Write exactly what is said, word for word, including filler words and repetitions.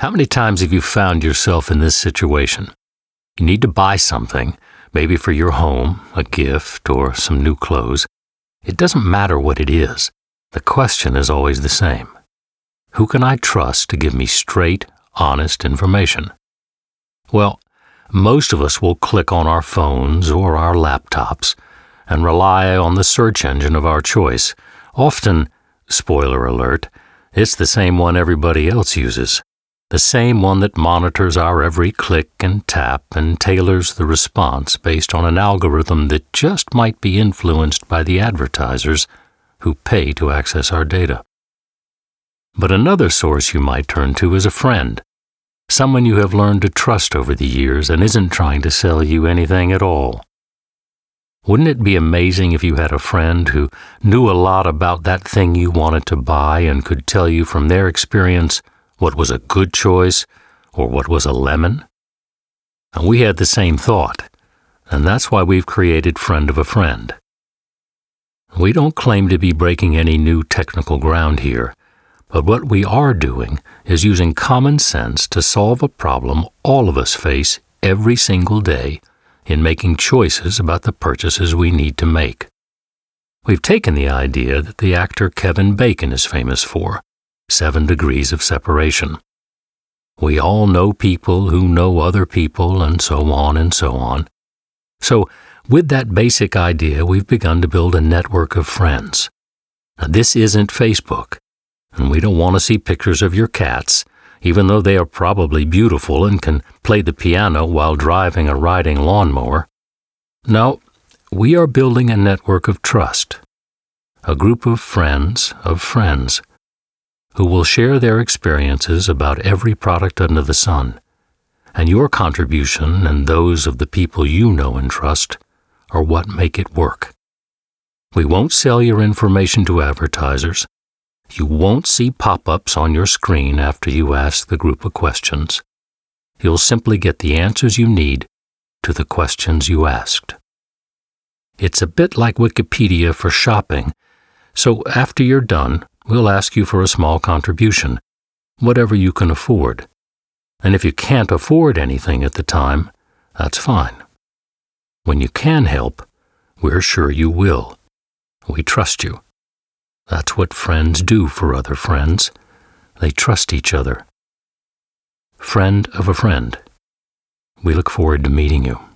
How many times have you found yourself in this situation? You need to buy something, maybe for your home, a gift, or some new clothes. It doesn't matter what it is. The question is always the same. Who can I trust to give me straight, honest information? Well, most of us will click on our phones or our laptops and rely on the search engine of our choice. Often, spoiler alert, it's the same one everybody else uses, the same one that monitors our every click and tap and tailors the response based on an algorithm that just might be influenced by the advertisers who pay to access our data. But another source you might turn to is a friend, someone you have learned to trust over the years and isn't trying to sell you anything at all. Wouldn't it be amazing if you had a friend who knew a lot about that thing you wanted to buy and could tell you from their experience what was a good choice or what was a lemon? And we had the same thought, and that's why we've created Friend of a Friend. We don't claim to be breaking any new technical ground here, but what we are doing is using common sense to solve a problem all of us face every single day in making choices about the purchases we need to make. We've taken the idea that the actor Kevin Bacon is famous for, seven degrees of separation. We all know people who know other people and so on and so on. So, with that basic idea, we've begun to build a network of friends. Now, this isn't Facebook, and we don't want to see pictures of your cats, even though they are probably beautiful and can play the piano while driving a riding lawnmower. No, we are building a network of trust, a group of friends of friends, who will share their experiences about every product under the sun, and your contribution and those of the people you know and trust are what make it work. We won't sell your information to advertisers. You won't see pop-ups on your screen after you ask the group of questions. You'll simply get the answers you need to the questions you asked. It's a bit like Wikipedia for shopping, so after you're done, we'll ask you for a small contribution, whatever you can afford. And if you can't afford anything at the time, that's fine. When you can help, we're sure you will. We trust you. That's what friends do for other friends. They trust each other. Friend of a friend. We look forward to meeting you.